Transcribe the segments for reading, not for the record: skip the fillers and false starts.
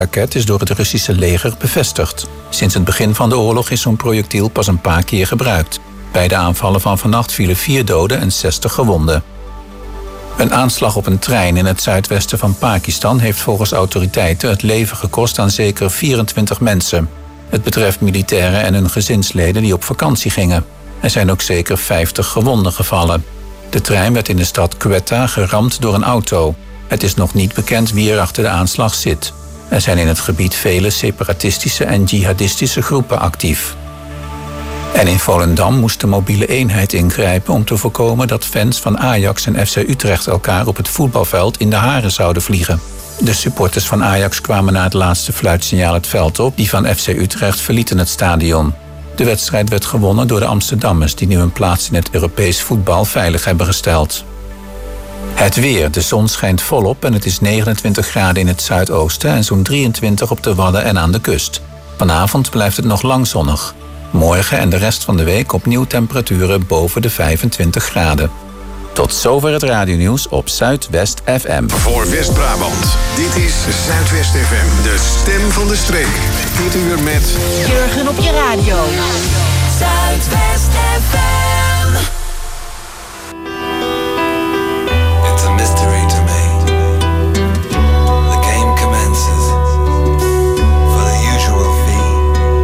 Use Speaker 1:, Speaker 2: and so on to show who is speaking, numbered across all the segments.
Speaker 1: raket is door het Russische leger bevestigd. Sinds het begin van de oorlog is zo'n projectiel pas een paar keer gebruikt. Bij de aanvallen van vannacht vielen 4 doden en 60 gewonden. Een aanslag op een trein in het zuidwesten van Pakistan heeft volgens autoriteiten het leven gekost aan zeker 24 mensen. Het betreft militairen en hun gezinsleden die op vakantie gingen. Er zijn ook zeker 50 gewonden gevallen. De trein werd in de stad Quetta geramd door een auto. Het is nog niet bekend wie er achter de aanslag zit. Er zijn in het gebied vele separatistische en jihadistische groepen actief. En in Volendam moest de mobiele eenheid ingrijpen om te voorkomen dat fans van Ajax en FC Utrecht elkaar op het voetbalveld in de haren zouden vliegen. De supporters van Ajax kwamen na het laatste fluitsignaal het veld op. Die van FC Utrecht verlieten het stadion. De wedstrijd werd gewonnen door de Amsterdammers die nu een plaats in het Europees voetbal veilig hebben gesteld. Het weer. De zon schijnt volop en het is 29 graden in het zuidoosten en zo'n 23 op de Wadden en aan de kust. Vanavond blijft het nog lang zonnig. Morgen en de rest van de week opnieuw temperaturen boven de 25 graden. Tot zover het radionieuws op Zuidwest FM.
Speaker 2: Voor West-Brabant, dit is Zuidwest FM, de stem van de streek. Dit uur met
Speaker 3: Jurgen op je radio. Zuidwest FM.
Speaker 4: It's a mystery to me. The game commences for the usual fee,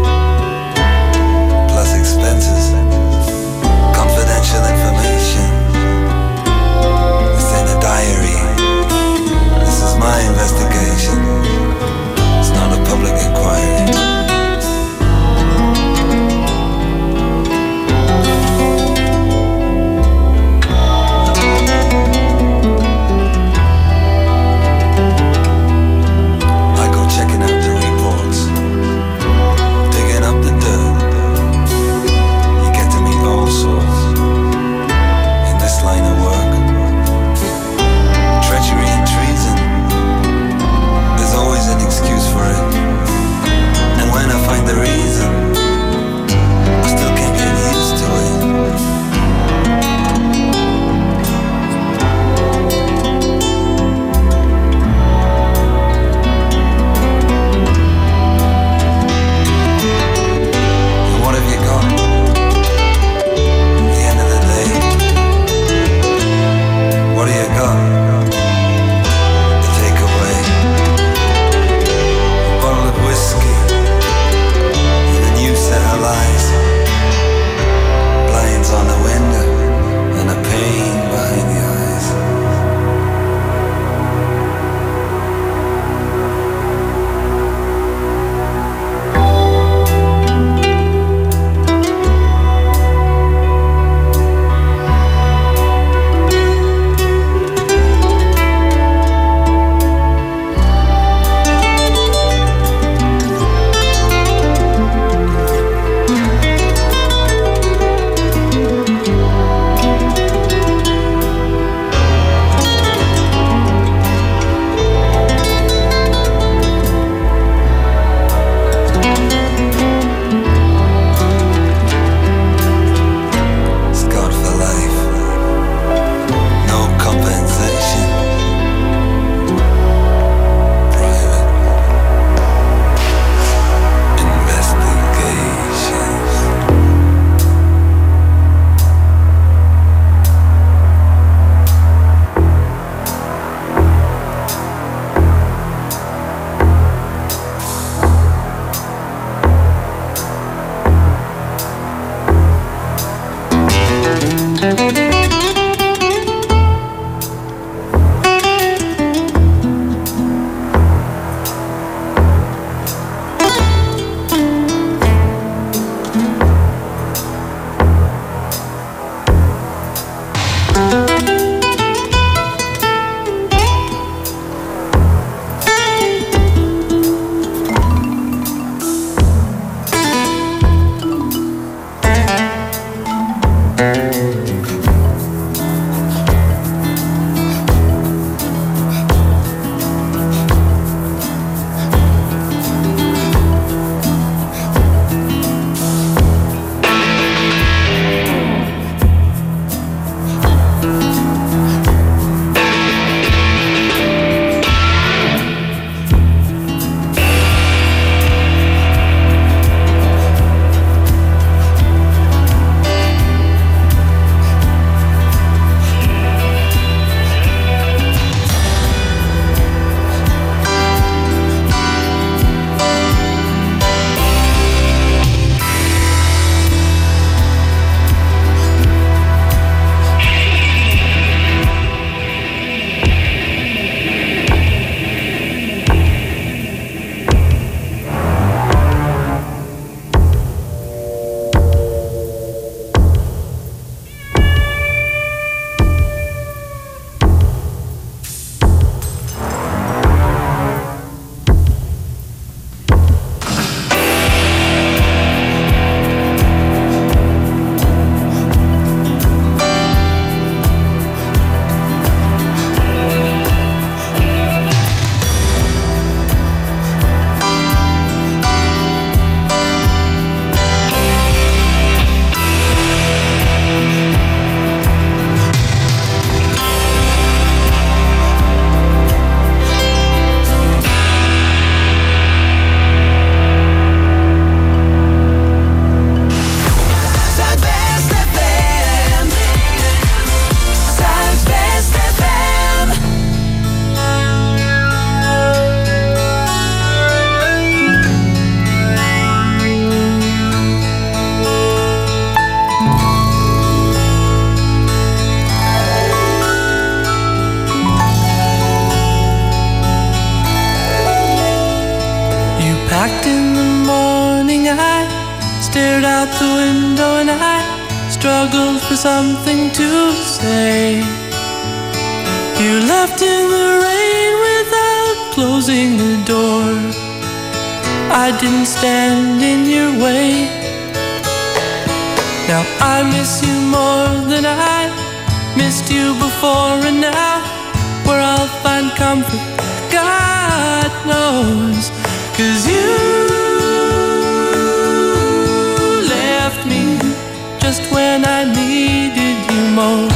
Speaker 4: plus expenses, confidential information. It's in a diary. This is my investigation. It's not a public inquiry.
Speaker 5: Packed in the morning, I stared out the window and I struggled for something to say. You left in the rain without closing the door. I didn't stand in your way. Now I miss you more than I missed you before, and now where I'll find comfort, God knows. 'Cause you left me just when I needed you most.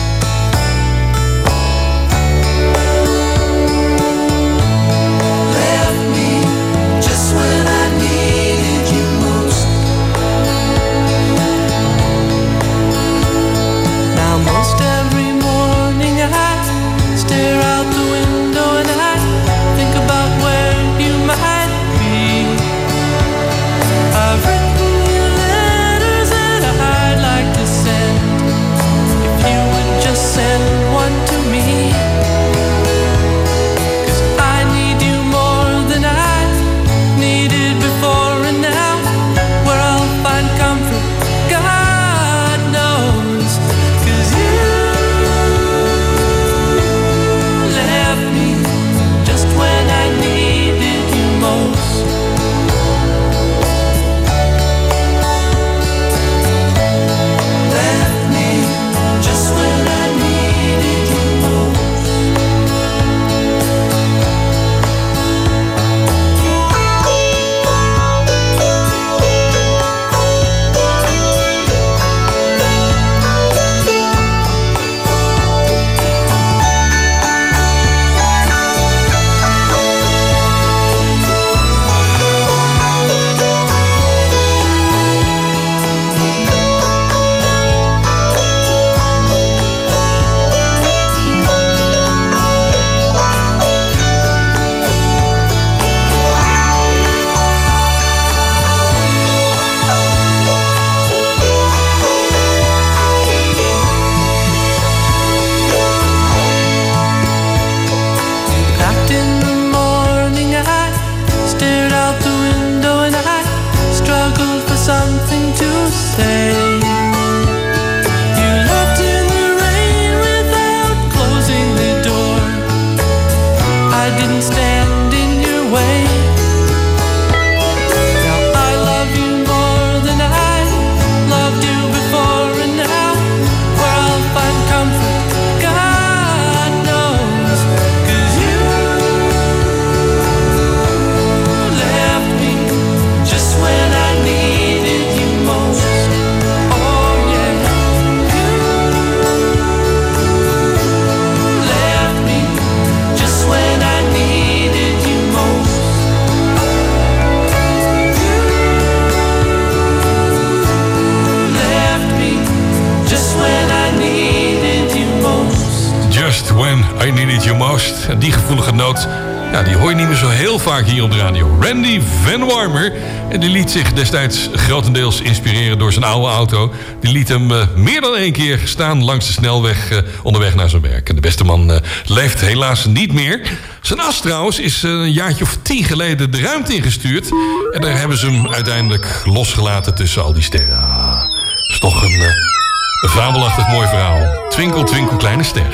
Speaker 6: Die gevoelige noot, ja, die hoor je niet meer zo heel vaak hier op de radio. Randy Van Warmer. En die liet zich destijds grotendeels inspireren door zijn oude auto. Die liet hem meer dan 1 keer staan langs de snelweg onderweg naar zijn werk. En de beste man leeft helaas niet meer. Zijn as trouwens is een jaartje of 10 geleden de ruimte ingestuurd. En daar hebben ze hem uiteindelijk losgelaten tussen al die sterren. Ah, dat is toch een fabelachtig mooi verhaal. Twinkel, twinkel, kleine ster.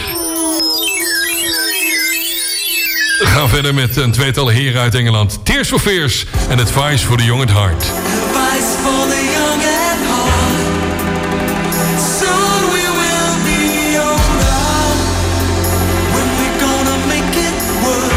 Speaker 6: We gaan verder met een tweetal heren uit Engeland. Tears for Fears en Advice for the Young at Heart.
Speaker 5: Advice for the young at heart. Soon we will be older. When we're gonna make it work.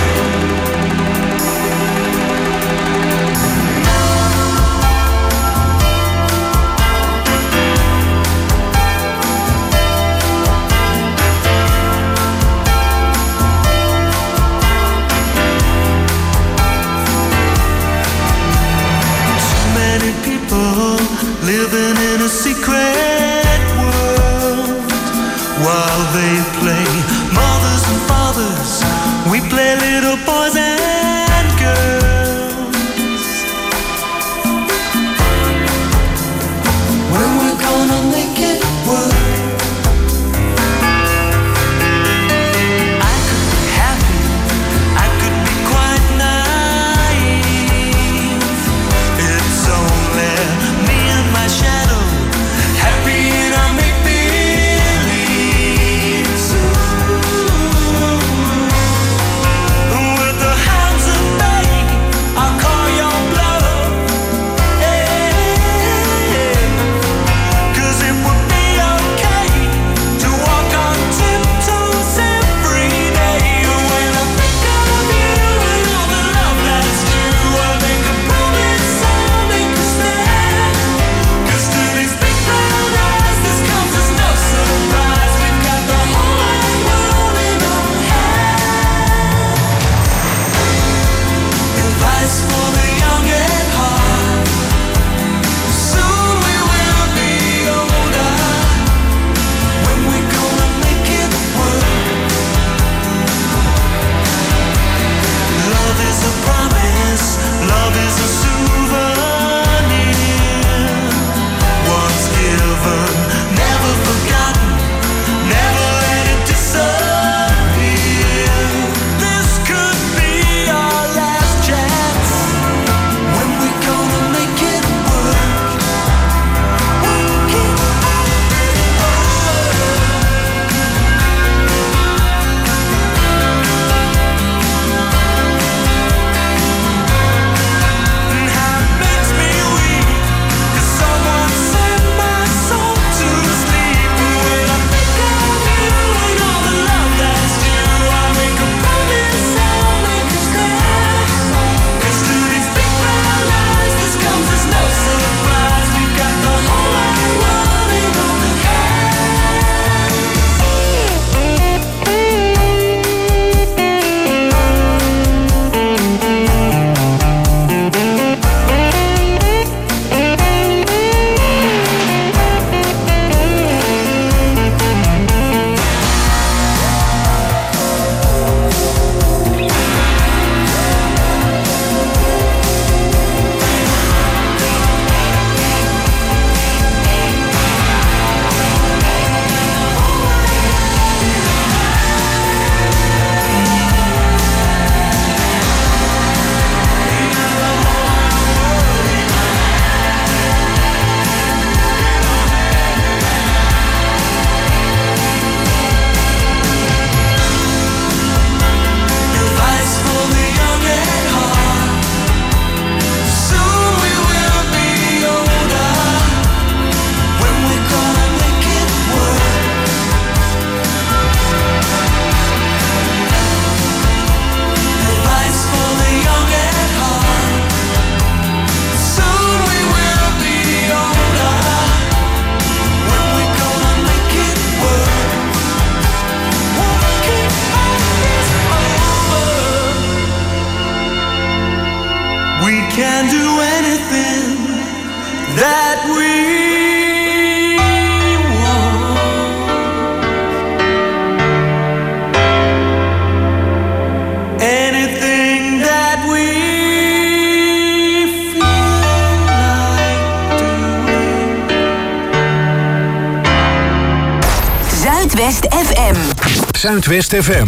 Speaker 5: Living in a secret world while they play mothers and fathers, we play little boys and girls. When we're gonna make it work. I could be happy, I could be quite naive. can do anything that we want. Anything that we feel like doing.
Speaker 3: Zuidwest FM.
Speaker 2: Zuidwest FM.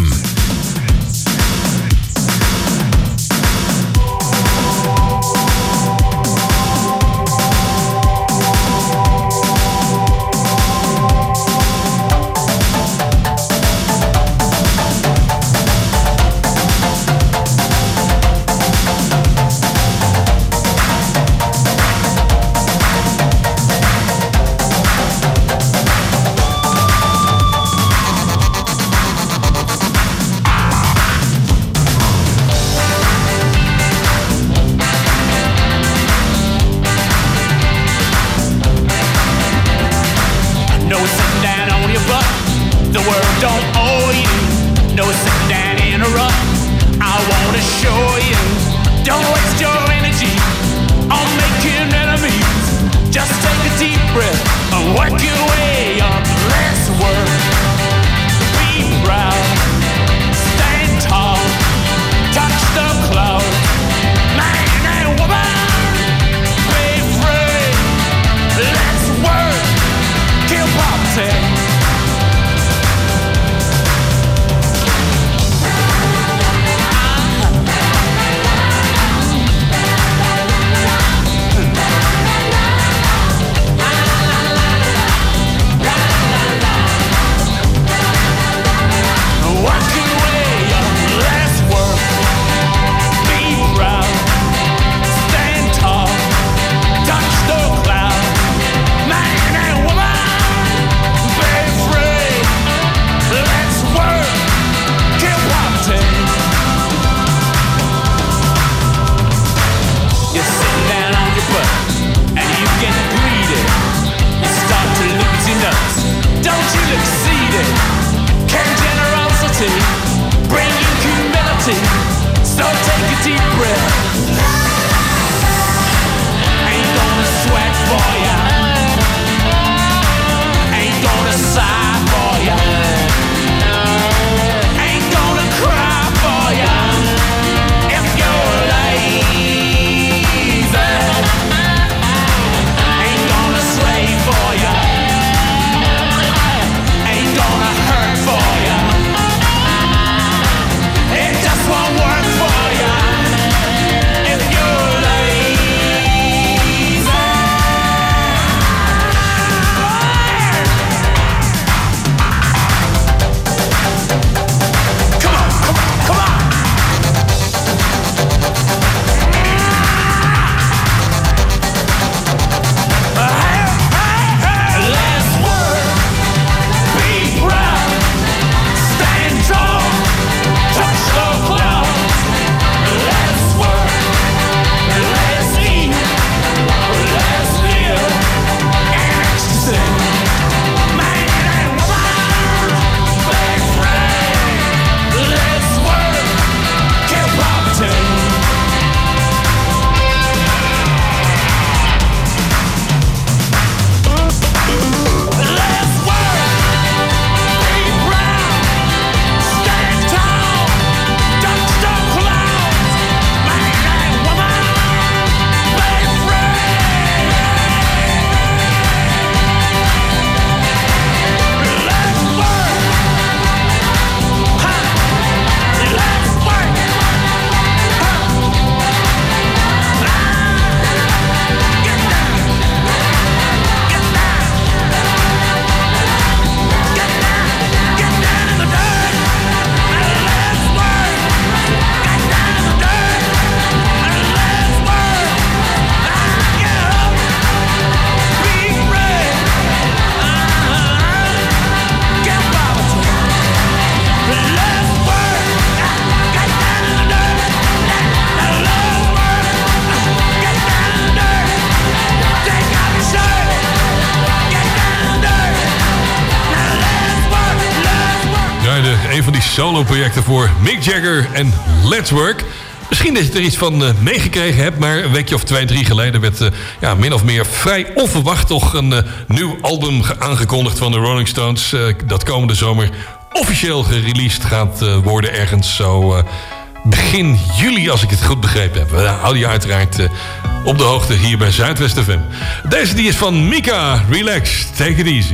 Speaker 6: Een van die solo-projecten voor Mick Jagger en Let's Work. Misschien dat je er iets van meegekregen hebt, maar een weekje of 2, 3 geleden werd min of meer vrij onverwacht toch een nieuw album aangekondigd van de Rolling Stones. Dat komende zomer officieel gereleased gaat worden ergens zo begin juli, als ik het goed begrepen heb. We houden je uiteraard op de hoogte hier bij Zuidwest FM. Deze die is van Mika. Relax, take it easy.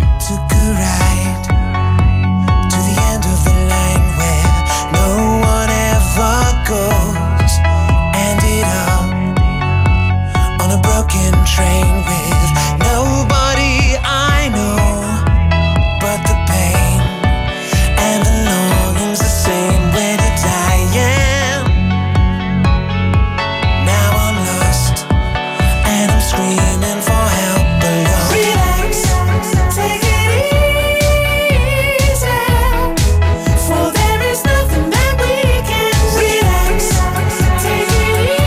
Speaker 7: Train with nobody I know, but the pain and the longing's the same when you're dying. Now I'm lost and I'm screaming for help alone. Relax, take it easy, for there is nothing that we can. Relax, take it easy.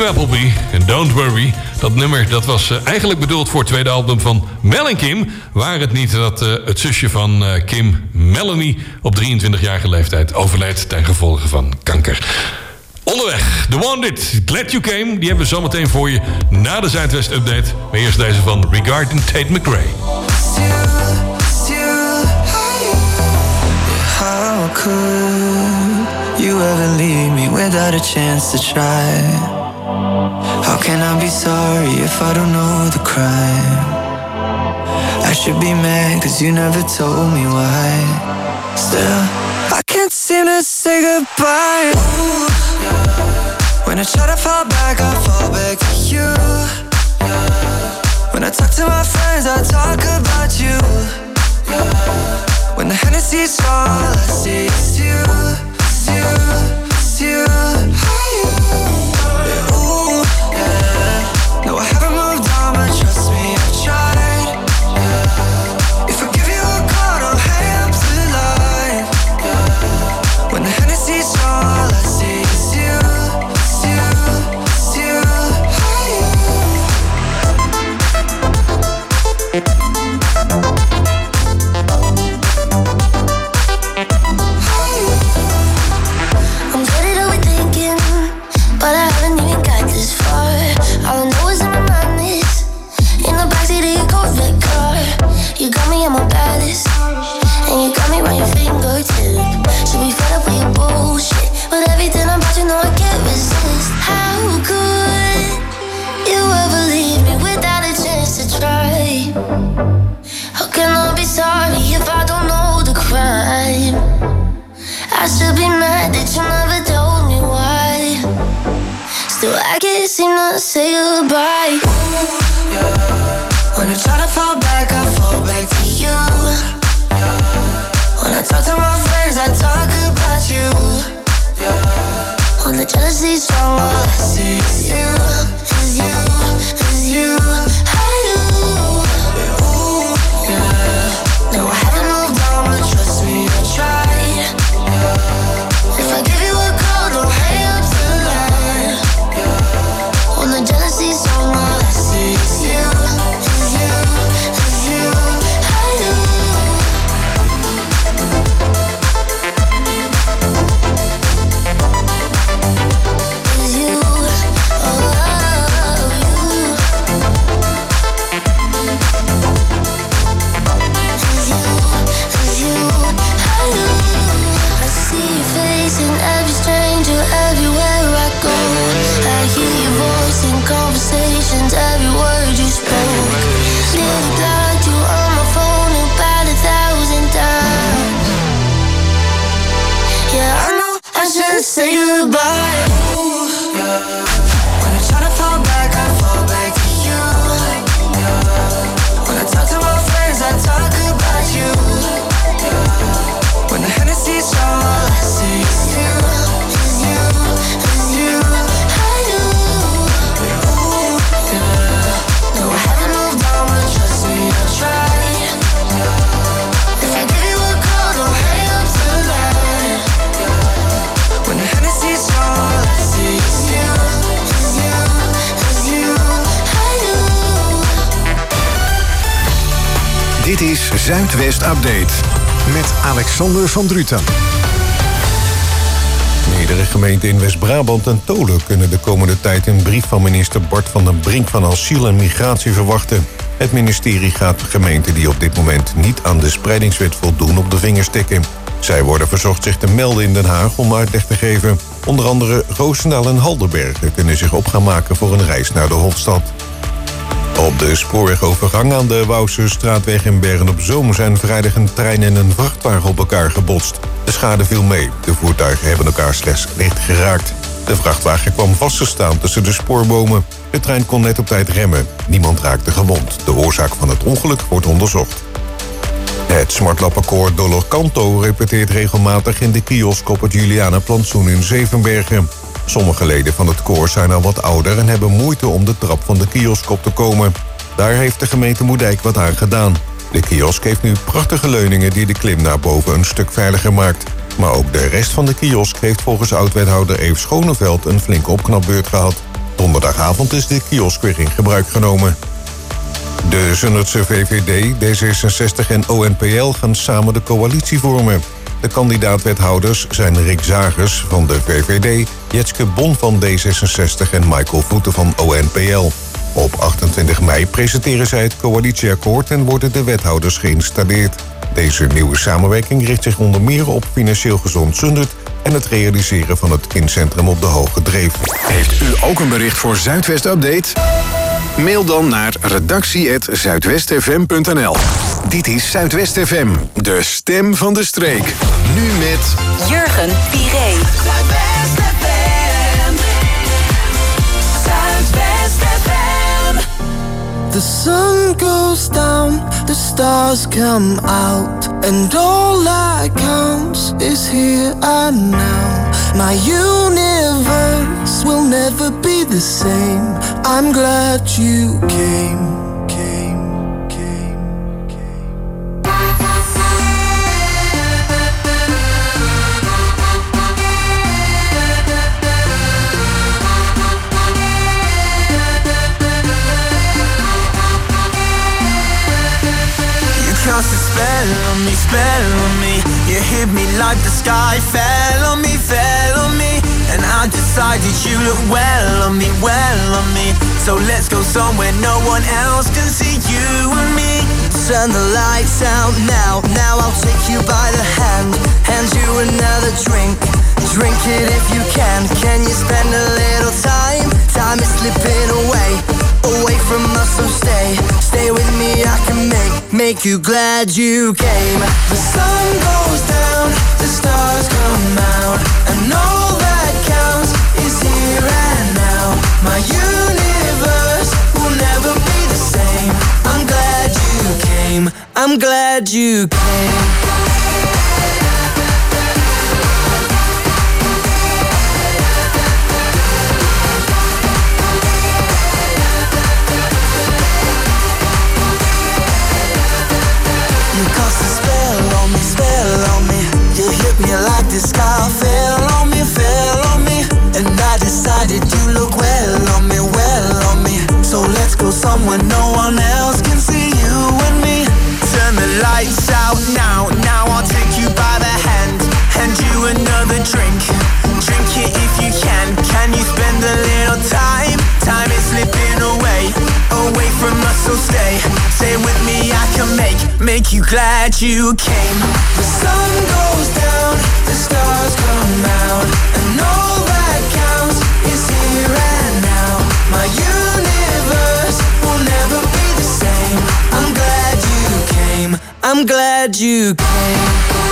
Speaker 6: Appleby en Don't Worry. Dat nummer dat was eigenlijk bedoeld voor het tweede album van Mel en Kim. Waar het niet dat het zusje van Kim, Melanie, op 23-jarige leeftijd overleed ten gevolge van kanker. Onderweg, The Wanted, Glad You Came. Die hebben we zometeen voor je na de Zuidwest Update. Maar eerst deze van Regarding Tate McRae.
Speaker 4: How could you ever leave me without a chance to try? How can I be sorry if I don't know the crime? I should be mad cause you never told me why. Still, I can't seem to say goodbye. Ooh, yeah. When I try to fall back, I fall back to you. Yeah. When I talk to my friends, I talk about you. Yeah. When the Hennessy's strong, all I see is you, it's you, it's you, yeah, ooh, yeah. No, I haven't moved on, but trust me, I've tried, yeah. If I give you a call, don't hang up the line, yeah. When the Hennessy's strong, all I see is you, it's you, it's you,
Speaker 8: but I haven't even got this far. All I know is in my mind is in the backseat of your Corvette car. You got me on my baddest, and you got me by your fingertip. Should be fed up with your bullshit, but everything about you know I can't resist. How could you ever leave me without a chance to try? How can I be sorry if I don't know the crime? I should be mad that you never told me why. Still, I can't seem to say goodbye. Ooh, yeah. When I try to fall back, I fall back to you. Yeah. When I talk to my friends, I talk about you. Yeah. When the jealousy's strong, all I see is you, is you, is you. I do. Yeah. Ooh, yeah. No, I haven't moved on, but trust me, I tried. Yeah. If I give you a call, don't hang up the line. When the jealousy's on, all I see is you, is you, is you, I do. Is you, oh, you. Is you, I do. I see your face in every stranger, everywhere I go. I hear your voice in conversations, every word you spoke. Nearly blocked you on my phone about 1,000 times. Yeah, I know I should say goodbye. Ooh, yeah. When I try to fall back, I fall back to you. Yeah. When I talk to my friends, I talk about you. Yeah. When the Hennessy's strong, all I see is you, is you, is you. I do. Yeah, ooh, yeah. No, I haven't moved on, but trust me, I tried. Yeah. If I give you a call, don't hang up the line. Yeah. When the Hennessy's strong, all I see is you, is you, is you. I do.
Speaker 2: Dit is Zuidwest Update met Alexander van Druten.
Speaker 9: Meerdere gemeenten in West-Brabant en Tolen kunnen de komende tijd een brief van minister Bart van den Brink van Asiel en Migratie verwachten. Het ministerie gaat gemeenten die op dit moment niet aan de spreidingswet voldoen op de vingers tikken. Zij worden verzocht zich te melden in Den Haag om uitleg te geven. Onder andere Roosendaal en Halderbergen kunnen zich op gaan maken voor een reis naar de Hofstad. Op de spoorwegovergang aan de Wouwse-straatweg in Bergen-op-Zoom zijn vrijdag een trein en een vrachtwagen op elkaar gebotst. De schade viel mee. De voertuigen hebben elkaar slechts licht geraakt. De vrachtwagen kwam vast te staan tussen de spoorbomen. De trein kon net op tijd remmen. Niemand raakte gewond. De oorzaak van het ongeluk wordt onderzocht. Het smartlappenkoor Dolor Canto repeteert regelmatig in de kiosk op het Juliana Plantsoen in Zevenbergen. Sommige leden van het koor zijn al wat ouder en hebben moeite om de trap van de kiosk op te komen. Daar heeft de gemeente Moerdijk wat aan gedaan. De kiosk heeft nu prachtige leuningen die de klim naar boven een stuk veiliger maakt. Maar ook de rest van de kiosk heeft volgens oud-wethouder Eve Schoneveld een flinke opknapbeurt gehad. Donderdagavond is de kiosk weer in gebruik genomen. De Zundertse VVD, D66 en ONPL gaan samen de coalitie vormen. De kandidaat-wethouders zijn Rick Zagers van de VVD, Jetske Bon van D66 en Michael Voeten van ONPL. Op 28 mei presenteren zij het coalitieakkoord en worden de wethouders geïnstalleerd. Deze nieuwe samenwerking richt zich onder meer op financieel gezond Zundert en het realiseren van het kindcentrum op de Hoge Dreef.
Speaker 2: Heeft u ook een bericht voor Zuidwest Update? Mail dan naar redactie@zuidwestfm.nl. Dit is Zuidwest FM, de stem van de streek. Nu met
Speaker 3: Jurgen Piré.
Speaker 7: Zuidwest FM. Zuidwest FM.
Speaker 5: The sun goes down, the stars come out, and all that counts is here and now. My universe will never be the same. I'm glad you came.
Speaker 4: Cast a spell on me. You hit me like the sky fell on me. And I decided you look well on me. So let's go somewhere no one else can see you and me. Turn the lights out now I'll take you by the hand you another drink. Drink it if you can you spend a little time? Time is slipping away from us, so stay with me, I can make you glad you came. The sun goes down, the stars come out, and all that counts is here and now. My universe will never be the same. I'm glad you came, I'm glad you came. You cast a spell on me. You hit me like the sky fell on me. And I decided you look well on me. So let's go somewhere no one else can see you and me. Turn the lights out now I'll take you by the hand you another drink. Drink it if you can you spend a little time? Time is slipping away from us, so stay with me, I can make you glad you came. The sun goes down, the stars come out, and all that counts is here and now. My universe will never be the same. I'm glad you came, I'm glad you came.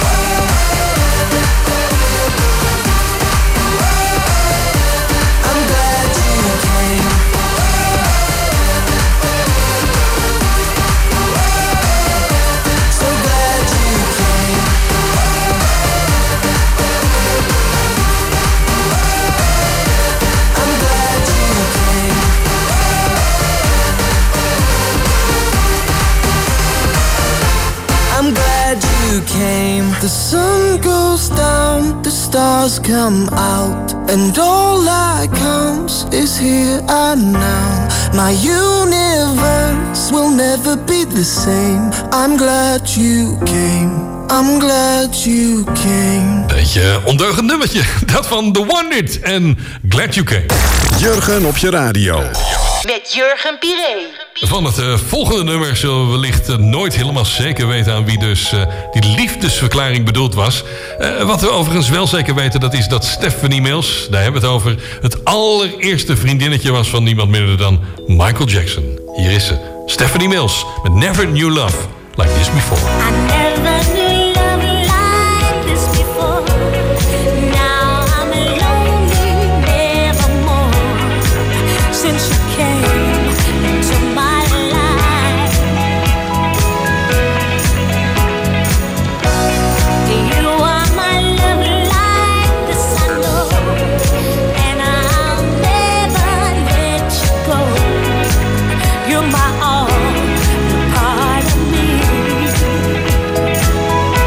Speaker 4: Came. The sun goes down, the stars come out, and all that counts is here and now. My universe will never be the same. I'm glad you came, I'm glad you came.
Speaker 6: Beetje ondeugend nummertje, dat van The Wanted en Glad You Came.
Speaker 2: Jurgen op je radio.
Speaker 3: Met Jurgen Piré.
Speaker 6: Van het volgende nummer zullen we wellicht nooit helemaal zeker weten aan wie dus die liefdesverklaring bedoeld was. Wat we overigens wel zeker weten, dat is dat Stephanie Mills, daar hebben we het over, het allereerste vriendinnetje was van niemand minder dan Michael Jackson. Hier is ze, Stephanie Mills met Never Knew Love Like This Before.
Speaker 8: I never knew love like this before. Now I'm lonely, nevermore. Since you came into my life, you are my love like the sun, and I'll never let you go. You're my all, you're part of me.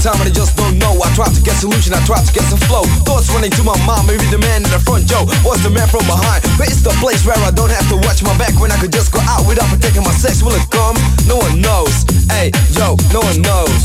Speaker 10: time and I just don't know. I try to get solution, I try to get some flow. Thoughts running to my mind, maybe the man in the front, Joe was the man from behind. But it's the place where I don't have to watch my back, when I could just go out without protecting my sex. Will it come? No one knows. Hey, yo, no one knows.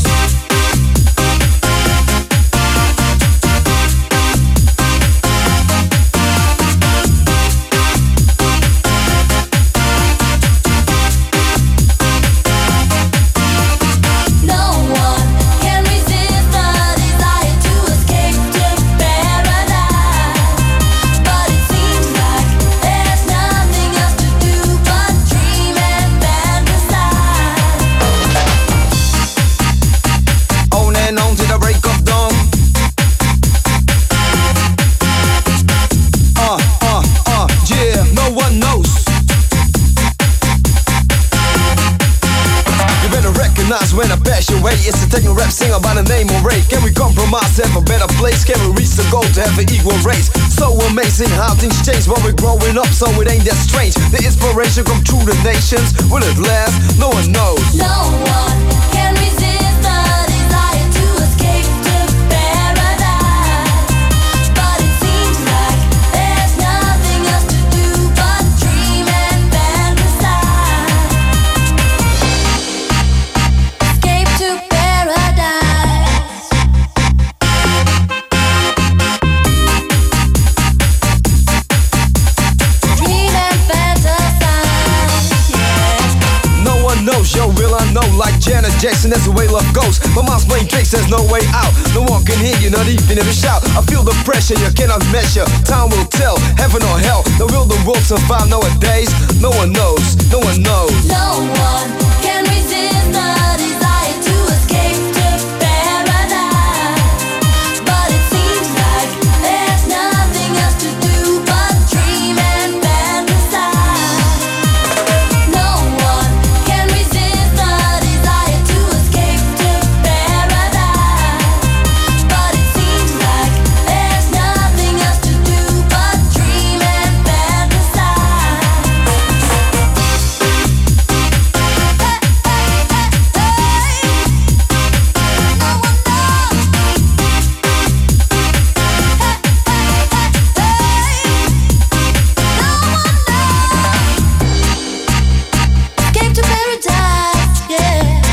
Speaker 10: When I pass your way, it's a techno rap singer by the name of Ray. Can we compromise, have a better place? Can we reach the goal to have an equal race? So amazing how things change when we're growing up, so it ain't that strange. The inspiration come through the nations. Will it last? No one knows.
Speaker 8: No one can resist the desire to escape to paradise. But it seems like there's nothing else to do but dream and fantasize. Escape to paradise. Dream and fantasize. Yeah.
Speaker 10: No one knows, yo, will I know? Like Janet Jackson, that's the way love goes. My mom's playing tricks, there's no way out. No one can hear you, not even if you shout. I feel the pressure, you cannot measure. Time will tell, heaven or hell. Now will the world survive nowadays? No one knows, no one knows.
Speaker 8: No one can resist the desire to escape to paradise. But it seems like there's nothing else to do but dream and fantasize. No one can resist the desire to escape to paradise. But it seems like there's nothing else to do but dream and fantasize. Escape to paradise, yeah.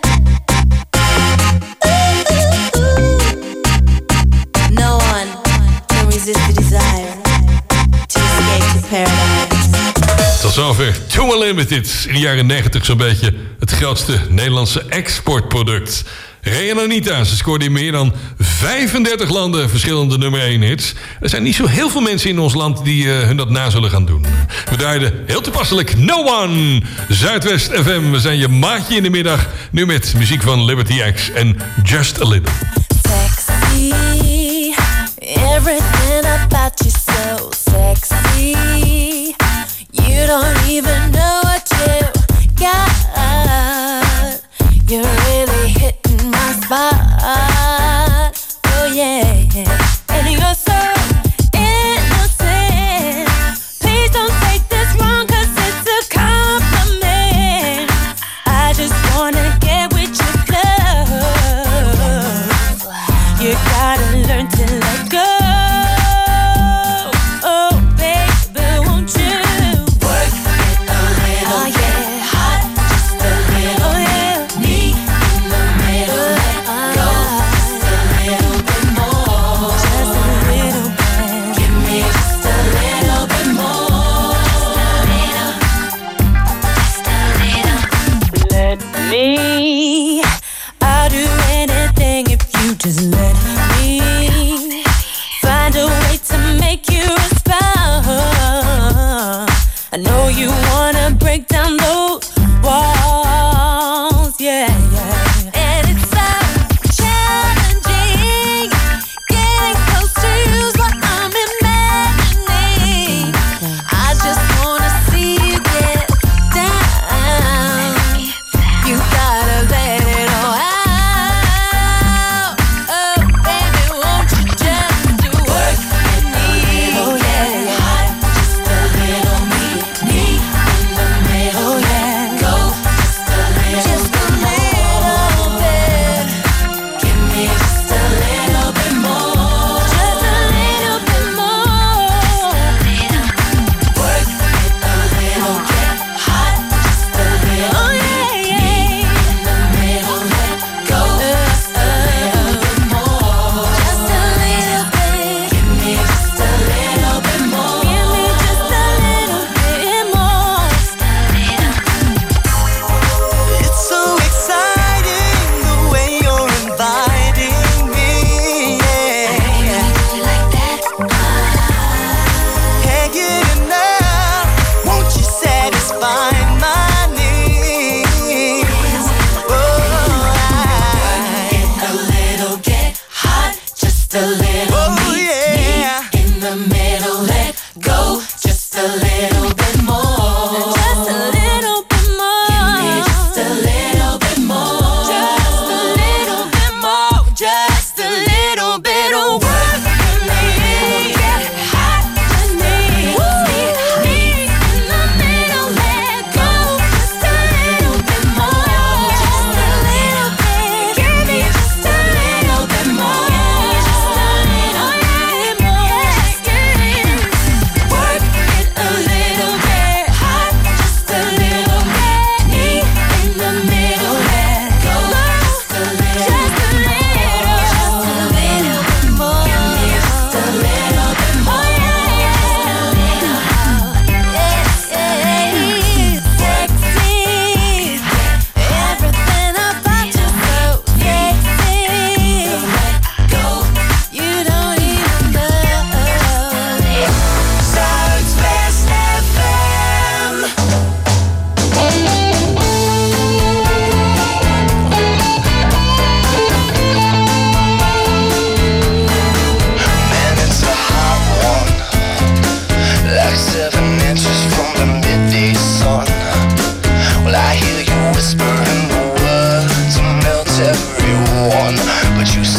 Speaker 8: No one can resist the desire to escape to paradise.
Speaker 6: Tot zover Too Unlimited. In de jaren 90 zo'n beetje het grootste Nederlandse exportproduct. Ray en Anita, ze scoorden in meer dan 35 landen verschillende nummer 1 hits. Er zijn niet zo heel veel mensen in ons land die hun dat na zullen gaan doen. We draaiden heel toepasselijk No One. Zuidwest FM, we zijn je maatje in de middag. Nu met muziek van Liberty X en Just a Little.
Speaker 8: Sexy, everything about you so sexy. You don't even know what you got. You're really hitting my spot. Oh yeah, and you're so innocent. Please don't take this wrong, 'cause it's a compliment. I just wanna get with your love. You gotta learn to let go. Oh baby, won't you work it a little bit hot, just a little bit. Me in the middle, let go just a little bit more. Just a little bit. Give me just a little bit more. Just a little. Let me. I'll do anything if you just let me. Find a way to make you respond. I know you wanna break down those walls, yeah, yeah. And it's so challenging. Getting close to you's what I'm imagining. I just wanna see you get down. You gotta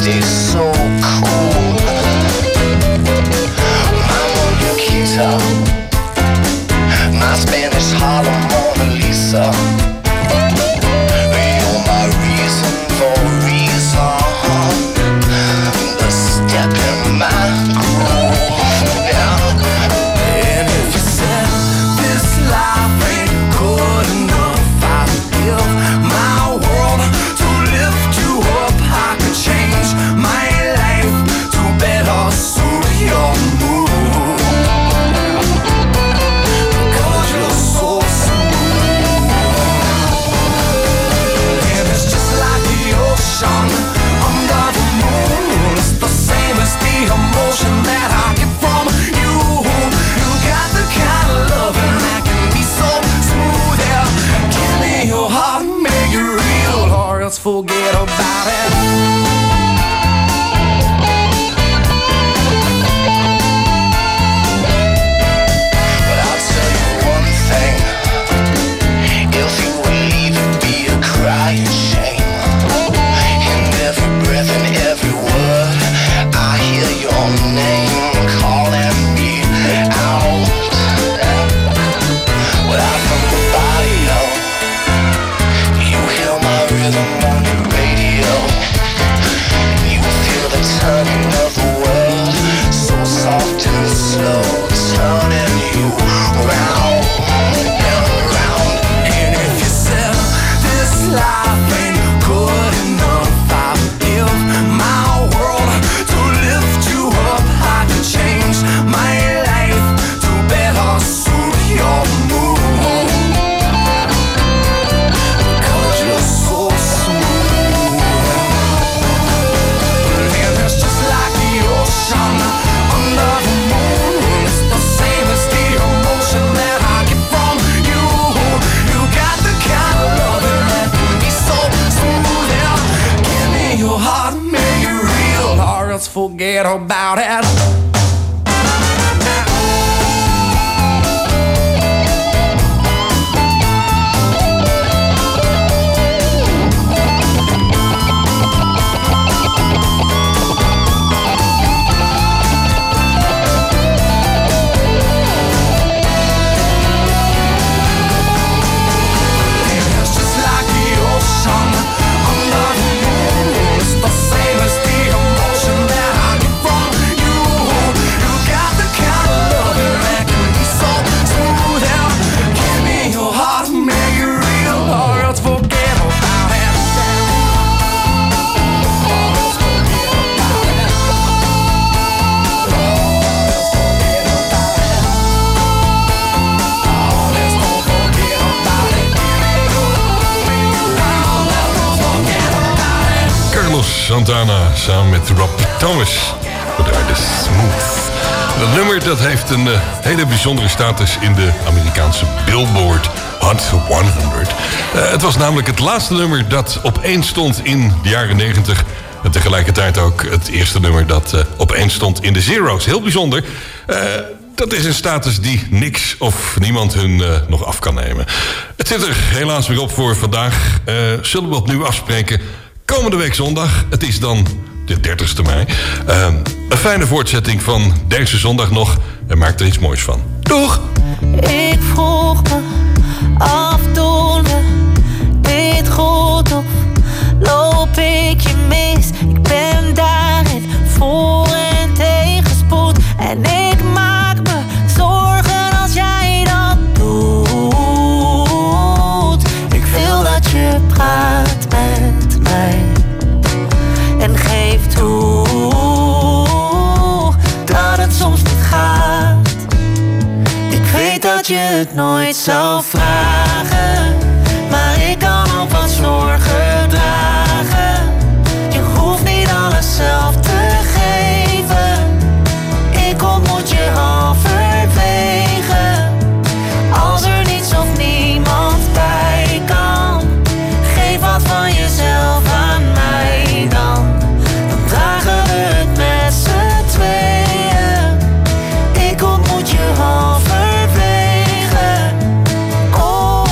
Speaker 11: stay so cool. My Mona my Spanish Harlem Mona Lisa. You're my reason for reason, the step in my groove now.
Speaker 7: And if you said this life ain't good enough, I'd give my world to lift you up. I could change my life to better suit your mood. Cause you're so smooth. And it's just like the ocean under the moon. It's the same as the emotion that I get from you. You got the kind of loving that can be so smooth. Yeah, give me your heart and make it real, or else forget about it.
Speaker 11: But I'll tell you one thing, if you would leave, it'd be a crying shame. In every breath and every word, I hear your name calling me out. Without from the barrio, you hear my rhythm on your radio. You feel the turning of the world, so soft and slow, turning you round and round.
Speaker 7: And if you said this life ain't good enough, I'd give my world to lift you up. I could change my life to better suit your mood. Cause you're so smooth. And it's just like the ocean under the moon. It's the same as the emotion that I get from you. You got the kind of loving that can be so smooth. Yeah, give me your heart and make it real, or else forget about it. It's just like the ocean under the moon. It's the same as the emotion that I get from you. You got the kind of loving that can be so smooth. Yeah, give me your heart and make it real, or else forget about it.
Speaker 6: Carlos Santana samen met Rob Thomas. We draaiden Smooth. Dat nummer dat heeft een hele bijzondere status in de Amerikaanse Billboard Hot 100. Het was namelijk het laatste nummer dat op 1 stond in de jaren 90. En tegelijkertijd ook het eerste nummer dat op 1 stond in de Zero's. Heel bijzonder. Dat is een status die niks of niemand hun nog af kan nemen. Het zit er helaas weer op voor vandaag. Zullen we opnieuw afspreken komende week zondag. Het is dan de 30ste mei. Een fijne voortzetting van deze zondag nog. En maak er iets moois van. Doeg!
Speaker 12: Ik vroeg me af, doen we dit goed of loop ik je mis? Ik ben daarin voor en tegenspoed. En ik maak me zorgen als jij dat doet. Ik wil dat je praat met mij en geef toe dat het soms niet gaat. Ik weet dat je het nooit zou vragen, maar ik kan ook wat zorgen dragen. Je hoeft niet alles zelf te geven. Ik ontmoet je halverwege. Als er niets of niemand bij kan, geef wat van jezelf aan mij dan. Dan dragen we het met z'n tweeën. Ik ontmoet je halverwege. Oh,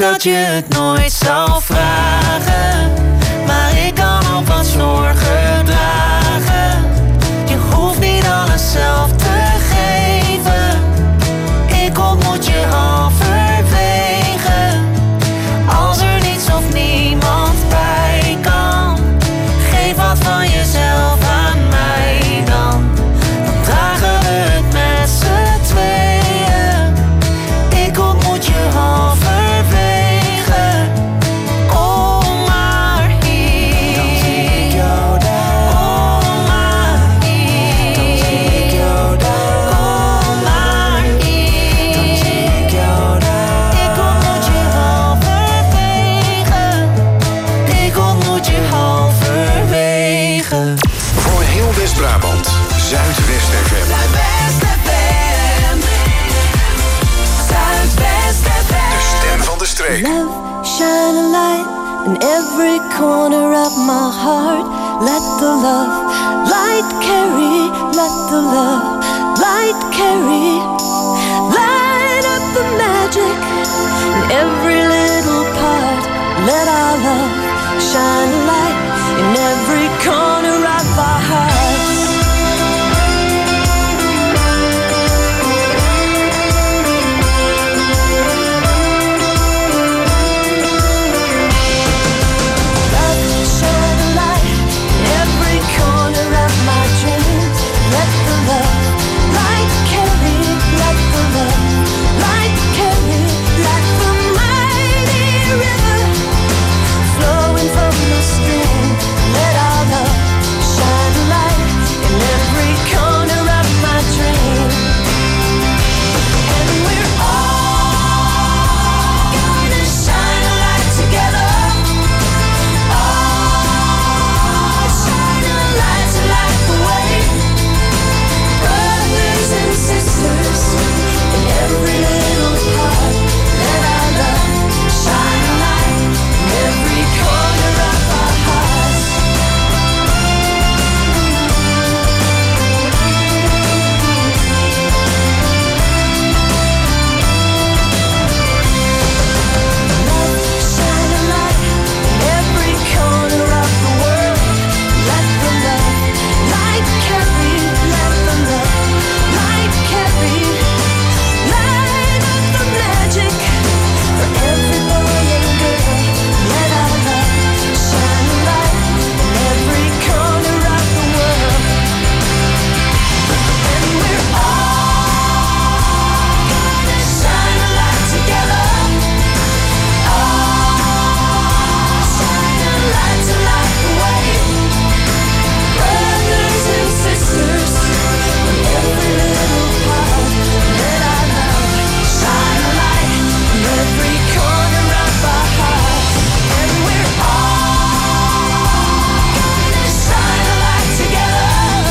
Speaker 12: dat je het nooit zou vragen, maar ik kan ook wat zorgen dragen. Je hoeft niet alles zelf te geven, ik ontmoet je halverwege. Als er niets of niemand bij kan, geef wat van jezelf aan mij dan. Dan dragen we het met z'n tweeën. Ik ontmoet je halverwege. Kom maar hier. Dan zie ik jou daar. Kom maar hier. Dan zie ik jou daar. Kom maar hier. Dan zie ik jou daar. Ik ontmoet je halverwege. Ik ontmoet je halverwege.
Speaker 2: Voor heel West-Brabant, Zuidwest FM.
Speaker 7: Zuidwest FM. Zuidwest FM.
Speaker 2: De stem van de streek.
Speaker 13: Love, shine a light in every corner of my heart. Let the love light carry. Let the love light carry. Light up the magic in every little part. Let our love shine a light in every corner of our hearts. Love, shine a light in every corner of my dreams. Let the love light carry. Let the love light carry. Like the mighty river flowing from the stream. Let our love shine a light in every corner of my dream. And we're all gonna shine a light together. Oh, shine a light to light the way. Brothers and sisters in every little part. Let our love shine a light in every corner of our hearts. Love, shine a light in every corner of the world. Let the love light carry. Let the love light carry. Light up the magic for every boy and girl. Let our love shine a light in every corner of the world. And we're all gonna shine a light together. Oh, shine a light to light the way. Brothers and sisters in every little part. Let our love shine a light in every corner of our hearts. And we're all gonna shine a light together.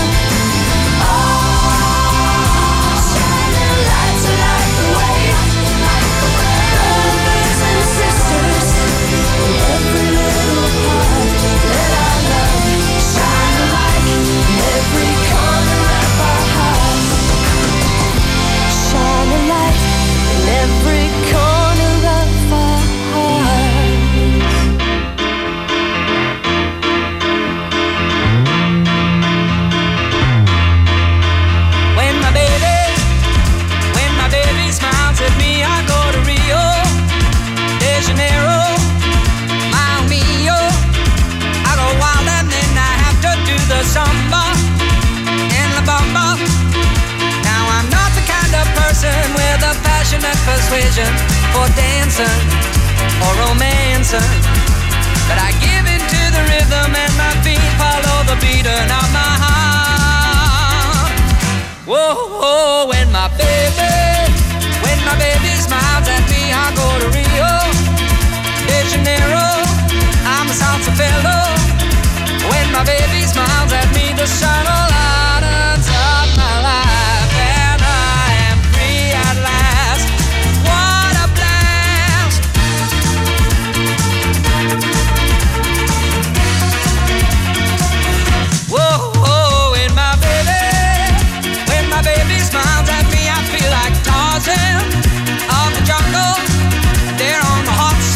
Speaker 13: Oh, shine a light to light the way. Brothers and sisters in every little part. Let our love shine a light in every corner of our hearts. Shine a light in every corner of our hearts.
Speaker 12: When my baby smiles at me, I go to Rio de Janeiro, Mile Mio. I go wild and then I have to do the samba and la bamba. Now I'm not the kind of person with a passionate persuasion for dancing or romancing, but I give in to the rhythm and my feet follow the beating of my heart. Whoa, whoa, when my baby smiles at me, I go to Rio de Janeiro. I'm a salsa fellow. When my baby smiles at me, the sun will lightens up my life, and I am free at last. What a blast! Whoa, whoa, when my baby smiles at me, I feel like Tarzan of the jungle. There on the hot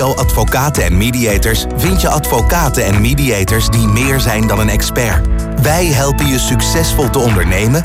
Speaker 14: NL Advocaten en Mediators vind je advocaten en mediators die meer zijn dan een expert. Wij helpen je succesvol te ondernemen